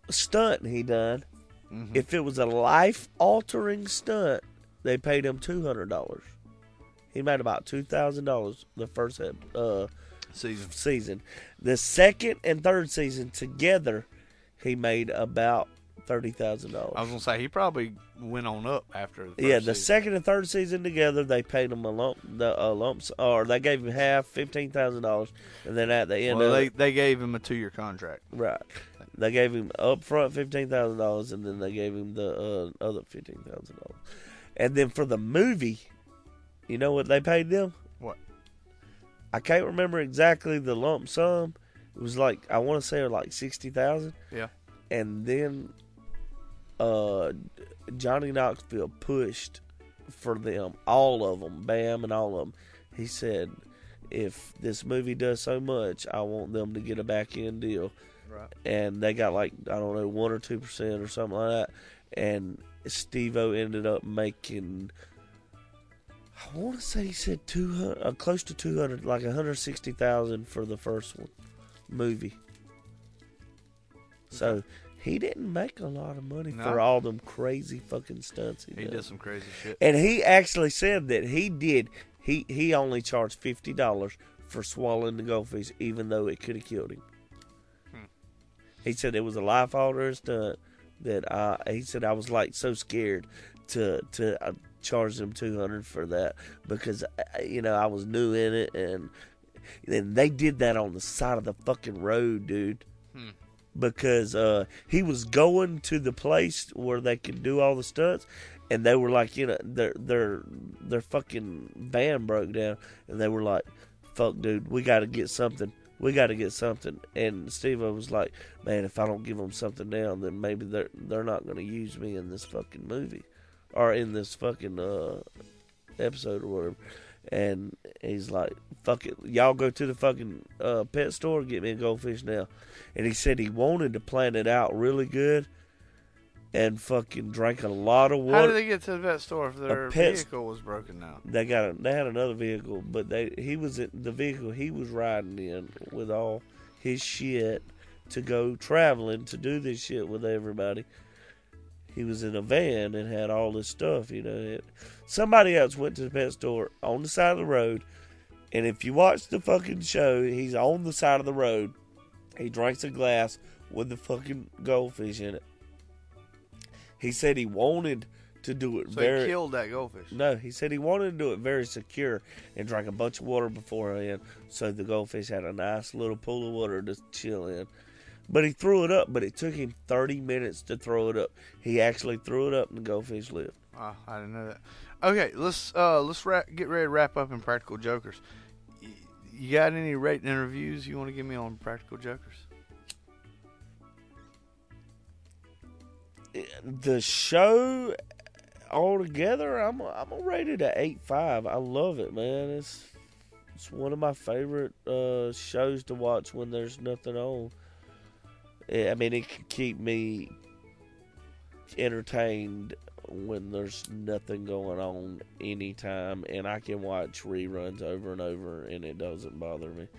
stunt he done. Mm-hmm. If it was a life-altering stunt, they paid him two hundred dollars. He made about two thousand dollars the first uh, season. season. The second and third season together, he made about thirty thousand dollars. I was going to say, he probably went on up after the first Yeah, the season. second and third season together, they paid him a lump, the uh, lumps, or they gave him half, fifteen thousand dollars, and then at the end well, of they, it, they gave him a two-year contract. right, they gave him up front fifteen thousand dollars, and then they gave him the uh, other fifteen thousand dollars. And then for the movie, you know what they paid them? What? I can't remember exactly the lump sum. It was like, I want to say like sixty thousand dollars. Yeah. And then uh, Johnny Knoxville pushed for them, all of them, Bam and all of them. He said, if this movie does so much, I want them to get a back-end deal. Right. And they got like, I don't know, one or two percent or something like that. And Steve-O ended up making, I want to say he said two hundred, uh, close to two hundred, like one hundred sixty thousand for the first one movie. So he didn't make a lot of money No. for all them crazy fucking stunts he, He did. did some crazy shit. And he actually said that he did. He he only charged fifty dollars for swallowing the goldfish, even though it could have killed him. Hmm. He said it was a life altering stunt. That I, he said I was like so scared to to uh, charge them two hundred for that because uh, you know I was new in it, and and they did that on the side of the fucking road, dude. Hmm. Because uh, he was going to the place where they could do all the stunts, and they were like, you know, their their their fucking van broke down, and they were like, "Fuck, dude, we got to get something. We got to get something." And Steve-O was like, "Man, if I don't give them something now, then maybe they're they're not going to use me in this fucking movie, or in this fucking uh, episode or whatever." And he's like, "Fuck it, y'all go to the fucking uh, pet store and get me a goldfish now." And he said he wanted to plan it out really good, and fucking drank a lot of water. How did they get to the vet store if their pet- vehicle was broken down? They got a, they had another vehicle, but they he was in the vehicle he was riding in with all his shit to go traveling to do this shit with everybody. He was in a van and had all this stuff, you know. It, somebody else went to the pet store on the side of the road, and if you watch the fucking show, he's on the side of the road. He drinks a glass with the fucking goldfish in it. He said he wanted to do it So very... he killed that goldfish. No, he said he wanted to do it very secure and drank a bunch of water beforehand, so the goldfish had a nice little pool of water to chill in. But he threw it up, but it took him thirty minutes to throw it up. He actually threw it up and the goldfish lived. Oh, I didn't know that. Okay, let's uh, let's wrap, get ready to wrap up in Practical Jokers. Y- You got any rating and reviews you want to give me on Practical Jokers? The show altogether, I'm I'm gonna rate it at eight five. I love it, man. It's it's one of my favorite uh, shows to watch when there's nothing on. I mean, it can keep me entertained when there's nothing going on anytime, and I can watch reruns over and over, and it doesn't bother me.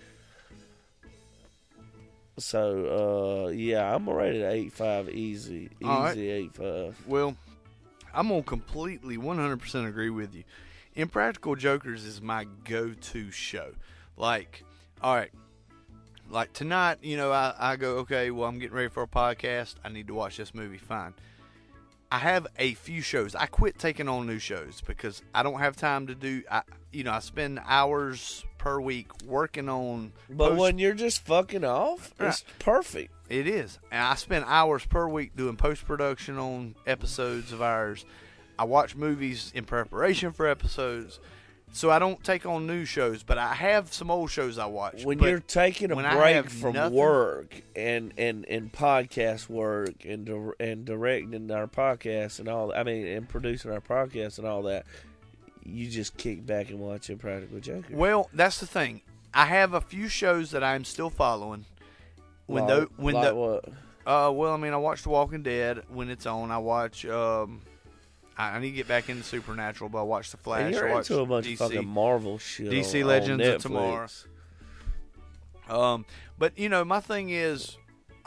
So, uh, yeah, I'm gonna rate it eight five easy. Easy All right. eight five. Well, I'm going to completely one hundred percent agree with you. Impractical Jokers is my go-to show. Like, all right, like tonight, you know, I, I go, okay, well, I'm getting ready for a podcast. I need to watch this movie. Fine. I have a few shows. I quit taking on new shows because I don't have time to do, I, you know, I spend hours per week working on. But post- when you're just fucking off, it's perfect. It is. And I spend hours per week doing post-production on episodes of ours. I watch movies in preparation for episodes. So I don't take on new shows, but I have some old shows I watch. When But you're taking a when I break have from nothing- work and, and, and podcast work and dir- and directing our podcast and all, I mean, and producing our podcast and all that, you just kick back and watch Impractical Jokers. Well, that's the thing. I have a few shows that I'm still following. When like, the when like the what? uh well, I mean, I watch The Walking Dead when it's on. I watch um I, I need to get back into Supernatural, but I watch The Flash. And you're I watch into a bunch D of C. fucking Marvel shit. D C on, Legends on of Tomorrow. Netflix. Um, but you know, my thing is,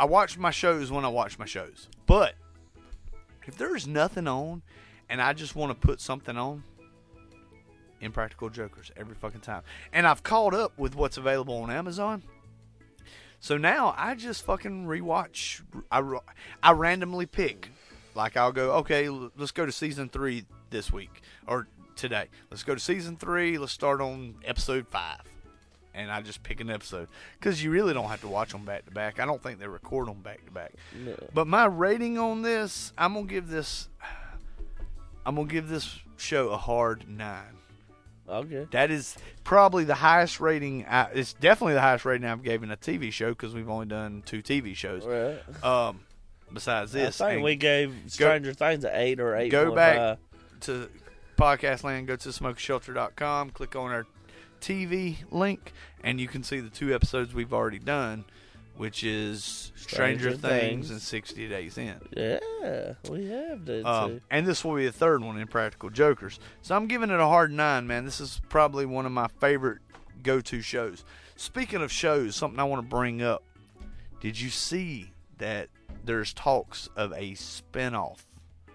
I watch my shows when I watch my shows. But if there's nothing on and I just want to put something on, Impractical Jokers every fucking time. And I've caught up with what's available on Amazon. So now I just fucking rewatch. I, I randomly pick. Like I'll go, okay, let's go to season three this week. Or today. Let's go to season three. Let's start on episode five. And I just pick an episode. Because you really don't have to watch them back to back. I don't think they record them back to back. No. But my rating on this, I'm going to give this, I'm going to give this show a hard nine. Okay. That is probably the highest rating. I, it's definitely the highest rating I've given a T V show because we've only done two T V shows. Right. Um, besides this, I think and we gave Stranger go, Things an eight or eight. Go back to Podcast Land. Go to smoke shelter dot com. Click on our T V link, and you can see the two episodes we've already done, which is Stranger, Stranger Things, Things and sixty Days In. Yeah, we have done um, too. And this will be the third one, Impractical Jokers. So I'm giving it a hard nine, man. This is probably one of my favorite go-to shows. Speaking of shows, something I want to bring up. Did you see that there's talks of a spinoff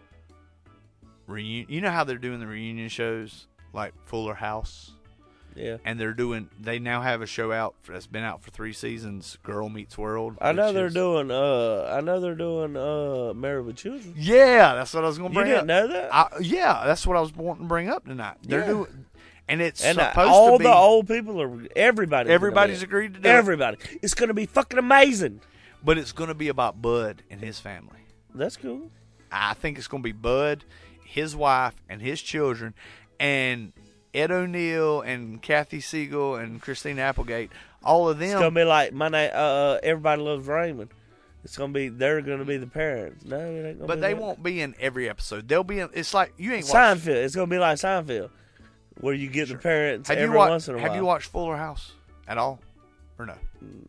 reunion? You know how they're doing the reunion shows, like Fuller House? Yeah. And they're doing, they now have a show out that's been out for three seasons, Girl Meets World. I know they're is, doing, uh, I know they're doing, uh, Married with Children. Yeah, that's what I was going to bring up. You didn't know that? I, yeah, that's what I was wanting to bring up tonight. They're yeah. doing, and it's and supposed all to be. the old people are, everybody. Everybody's agreed to do Everybody. it. It's going to be fucking amazing. But it's going to be about Bud and his family. That's cool. I think it's going to be Bud, his wife, and his children, and Ed O'Neill and Kathy Siegel and Christina Applegate, all of them. It's gonna be like my name. Uh, Everybody Loves Raymond. It's gonna be. They're gonna be the parents. No, it ain't gonna. But be they that. won't be in every episode. They'll be in. It's like you ain't Seinfeld. watched, It's gonna be like Seinfeld, where you get sure. the parents have every you wa- once in a have while. you watched Fuller House at all, or no?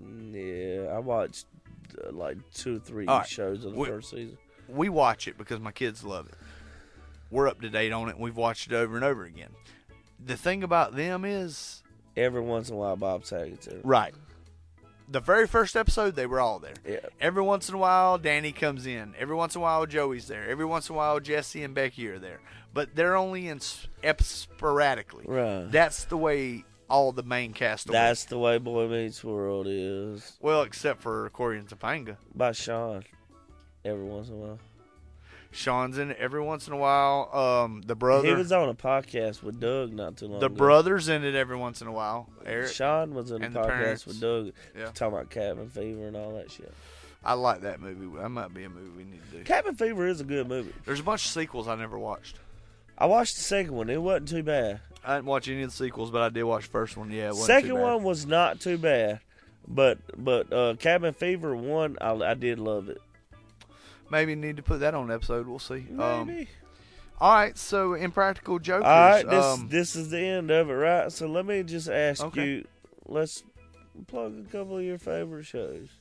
Yeah, I watched uh, like two or three All right. shows of the we, first season. We watch it because my kids love it. We're up to date on it. And we've watched it over and over again. The thing about them is, every once in a while, Bob Saget's there. right. The very first episode, they were all there. Yeah. Every once in a while, Danny comes in. Every once in a while, Joey's there. Every once in a while, Jesse and Becky are there. But they're only in ep- sporadically. Right. That's the way all the main cast are. That's the way Boy Meets World is. Well, except for Corey and Topanga. By Sean. Every once in a while. Sean's in it every once in a while. Um, the brother. He was on a podcast with Doug not too long the ago. brother's in it every once in a while. Eric. Sean was in a and the podcast parents. with Doug Yeah. talking about Cabin Fever and all that shit. I like that movie. That might be a movie we need to do. Cabin Fever is a good movie. There's a bunch of sequels I never watched. I watched the second one. It wasn't too bad. I didn't watch any of the sequels, but I did watch the first one. Yeah, it wasn't Second too bad. one was not too bad, but but uh, Cabin Fever one, I, I did love it. Maybe need to put that on an episode. We'll see. Maybe. Um, all right, so Impractical Jokers. All right, this um, this is the end of it, right? So let me just ask Okay. you. Let's plug a couple of your favorite shows.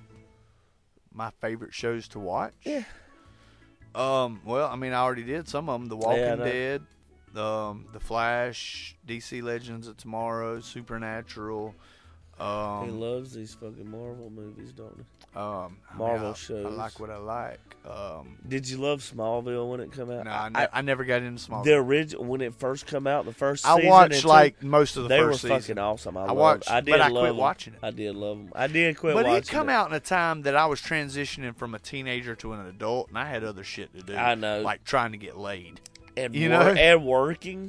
my favorite shows to watch. Yeah. Um. Well, I mean, I already did some of them. The Walking Yeah, I know. Dead, um, The Flash, D C Legends of Tomorrow, Supernatural. Um, he loves these fucking Marvel movies, don't he? Um, I mean, Marvel I, shows. I like what I like. Um, Did you love Smallville when it came out? no, I, ne- I never got into Smallville. the original when it first come out, the first I season watched and two, like most of the they first were season. fucking awesome. I, I loved, watched, I did but I love quit them. watching it. I did love them. I did quit But watching it come it. out in a time that I was transitioning from a teenager to an adult, and I had other shit to do. I know. like trying to get laid. and you wor- know? and working,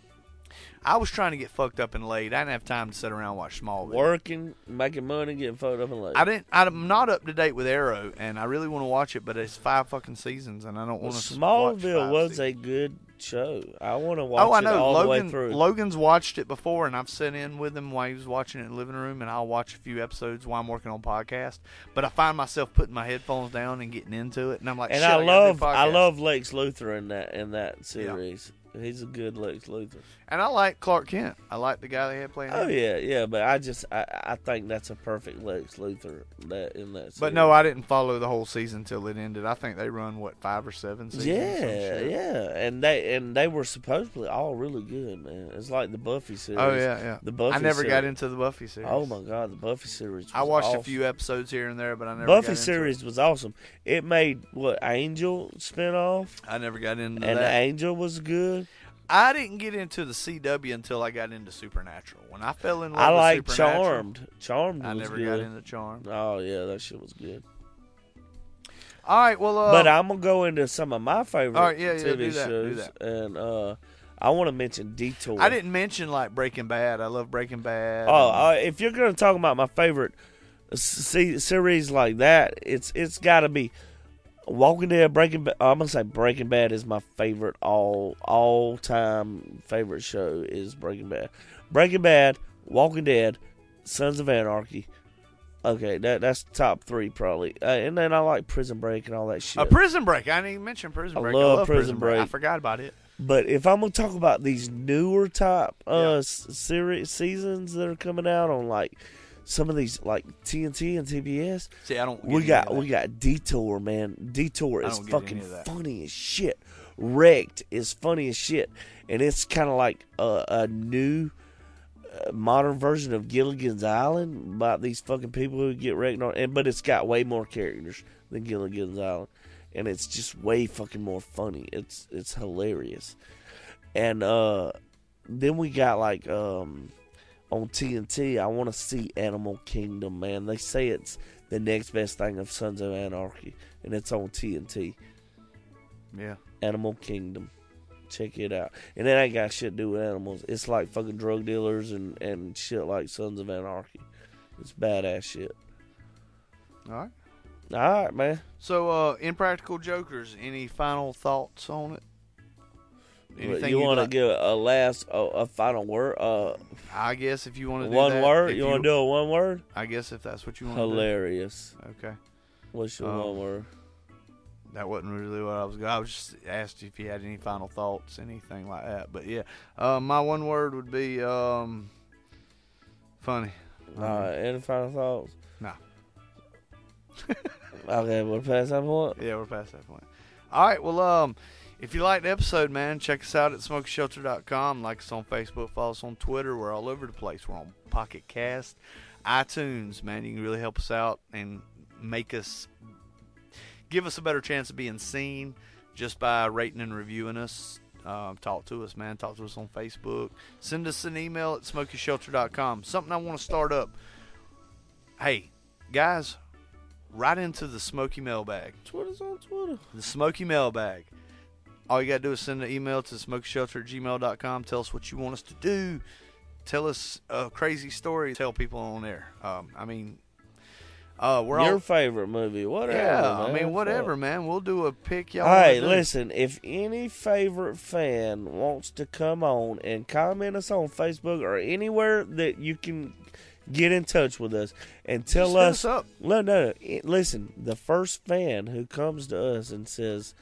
I was trying to get fucked up and laid. I didn't have time to sit around and watch Smallville. working, making money, getting fucked up and late. I didn't. I'm not up to date with Arrow, and I really want to watch it, but it's five fucking seasons, and I don't Well, want to. Smallville was seasons. a good show. I want to watch Oh, I it know. all the way Logan. through. Logan's watched it before, and I've sat in with him while he was watching it in the living room, and I'll watch a few episodes while I'm working on podcast. But I find myself putting my headphones down and getting into it, and I'm like, and Shit, I gotta do love, a I podcast. love Lex Luthor in that in that series. He's a good Lex Luthor. And I like Clark Kent. I like the guy they had playing. Oh him. yeah, yeah. But I just I, I think that's a perfect Lex Luthor that in that. Series. But no, I didn't follow the whole season until it ended. I think they run what five or seven seasons. Yeah, some shit. yeah, and they and they were supposedly all really good, man. It's like the Buffy series. Oh yeah, yeah. The Buffy. I never series. got into the Buffy series. Oh my god, the Buffy series. Was I watched awesome. a few episodes here and there, but I never. Buffy got into series It. was awesome. It made what Angel spinoff, I never got into and that. Angel was good. I didn't get into the C W until I got into Supernatural. When I fell in love I with like Supernatural, Charmed. Charmed I was never good. got into Charmed. Oh yeah, that shit was good. All right, well, uh, But I'm gonna go into some of my favorite All right, yeah, yeah, T V do that, do shows, and uh, I want to mention Detour. I didn't mention like Breaking Bad. I love Breaking Bad. Oh, and- uh, if you're gonna talk about my favorite se- series like that, it's it's got to be Walking Dead. Breaking Bad. I'm gonna say Breaking Bad is my favorite all all time favorite show is Breaking Bad. Breaking Bad, Walking Dead, Sons of Anarchy. Okay, that that's top three probably, uh, and then I like Prison Break and all that shit. Uh, Prison Break. I didn't even mention Prison I Break. love I love Prison Prison Break. I Break. forgot about it. But if I'm gonna talk about these newer top uh Yeah. s- series seasons that are coming out on like some of these like T N T and T B S, See, I don't. Get we any got of that. we got Detour, man. Detour I is don't get fucking any of that. funny as shit. Wrecked is funny as shit, and it's kind of like a, a new uh, modern version of Gilligan's Island about these fucking people who get wrecked on. And but it's got way more characters than Gilligan's Island, and it's just way fucking more funny. It's it's hilarious, and uh, then we got like um. on T N T, I want to see Animal Kingdom, man. They say it's the next best thing of Sons of Anarchy, and it's on T N T. Yeah. Animal Kingdom. Check it out. And it ain't got shit to do with animals. It's like fucking drug dealers and, and shit like Sons of Anarchy. It's badass shit. All right. All right, man. So, uh, Impractical Jokers. Any final thoughts on it? Anything you you'd want to like- give a last, a, a final word? Uh, I guess if you want to do one that, word? if You want to do a one word? I guess if that's what you want to Hilarious. do. Okay. What's your Um, one word? That wasn't really what I was going. I was just asked if you had any final thoughts, anything like that. But yeah, uh, my one word would be um, funny. All right, any final thoughts? No. Okay, we'll pass that point. Yeah, we're past that point. All right. Well, um, if you liked the episode, man, check us out at smoky shelter dot com. Like us on Facebook, follow us on Twitter. We're all over the place. We're on Pocket Cast, iTunes, man. You can really help us out and make us, give us a better chance of being seen just by rating and reviewing us. Uh, talk to us, man. Talk to us on Facebook. Send us an email at smoky shelter dot com. Something I want to start up. Hey, guys, right into the Smoky Mailbag. Twitter's on Twitter. The Smoky Mailbag. All you got to do is send an email to smoky shelter at gmail dot com. Tell us what you want us to do. Tell us a crazy story. Tell people on there. Um, I mean, uh, we're Your all... favorite movie, whatever. Yeah, I man. mean, whatever, Fuck. man. We'll do a pick y'all. All right, wanna do. listen. If any favorite fan wants to come on and comment us on Facebook or anywhere that you can get in touch with us and tell Just hit us, us up. no, no, no, it- listen. The first fan who comes to us and says,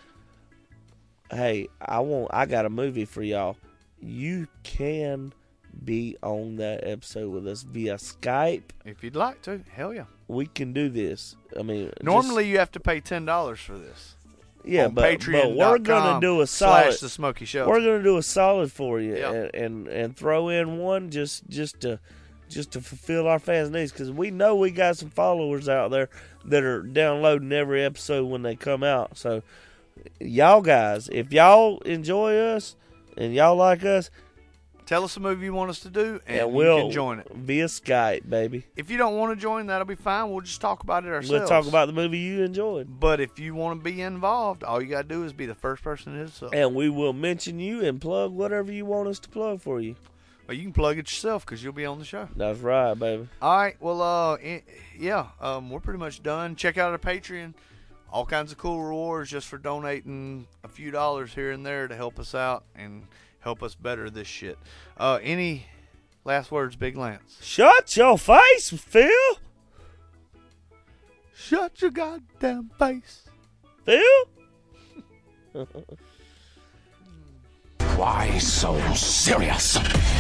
"Hey, I want, I got a movie for y'all," you can be on that episode with us via Skype. If you'd like to, hell yeah. We can do this. I mean, just- Normally, you have to pay ten dollars for this. yeah, on but, Patreon but we're gonna do a solid. slash the Smoky Shelter. We're gonna do a solid for you, Yeah. and, and and throw in one just just to just to fulfill our fans' needs, because we know we got some followers out there that are downloading every episode when they come out. So, y'all guys, if y'all enjoy us and y'all like us, Tell us a movie you want us to do, and, and you we'll can join it. via Skype, baby. If you don't want to join, that'll be fine. We'll just talk about it ourselves. We'll talk about the movie you enjoyed, But if you want to be involved, all you got to do is be the first person to hit us up. and we will mention you and plug whatever you want us to plug for you. Or you can plug it yourself because you'll be on the show. That's right, baby. All right. Well, uh, i- yeah, um, we're pretty much done. Check out our Patreon. All kinds of cool rewards just for donating a few dollars here and there to help us out and help us better this shit. Uh, any last words, Big Lance? Shut your face, Phil. Shut your goddamn face. Phil. Why so serious?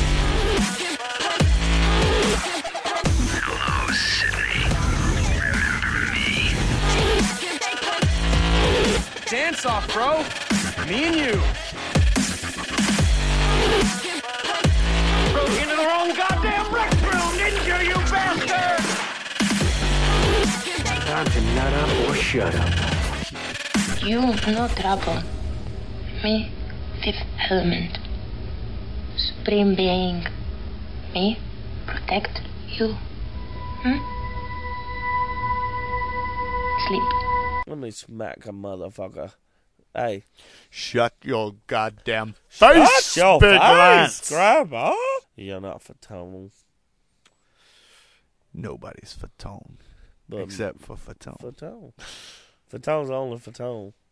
Hello, Sydney. Remember me? Dance off, bro. Me and you. Broke into the wrong goddamn rec room, didn't you, you bastard? Time to nut up or shut up. You no trouble. Me, fifth element. Supreme being. Me, protect you. Hmm? Sleep. Let me smack a motherfucker. Hey. Shut your goddamn face, Shut your Big face, Lance. Grandma. You're not Fatone. Nobody's Fatone. But Except for Fatone. Fatone. Fatone's only Fatone.